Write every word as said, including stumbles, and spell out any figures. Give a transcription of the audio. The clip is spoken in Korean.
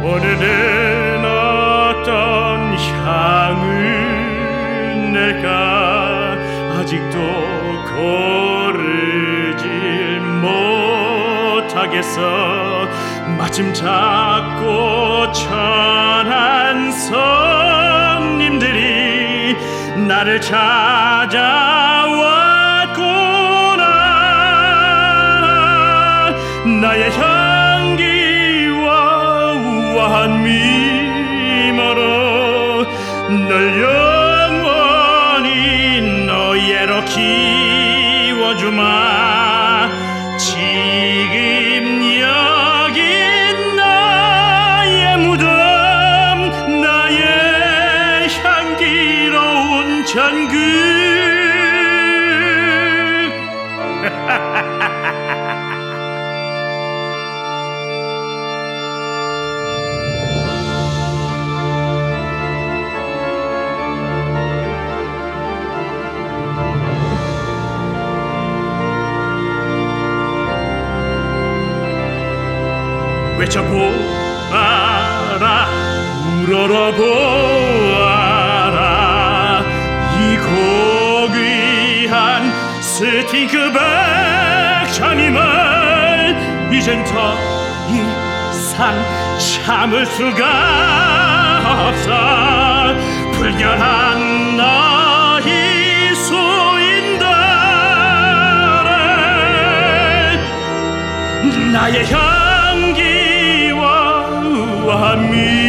오늘은 어떤 향을 내가 아직도 고르질 못하겠어. 마침 작고 천한 손님들이 나를 찾아왔구나. 나의 향기와 우아한 미모로 널 영원히 너예로 키워주마. 지금 여기 나의 무덤, 나의 향기로운 전그. 외쳐보아라, 우러러보아라. 이 고귀한 스팅크 백천임을 이젠 더 이상 참을 수가 없어. 불결한 너희 수인들을 나의 향기와 우아한 미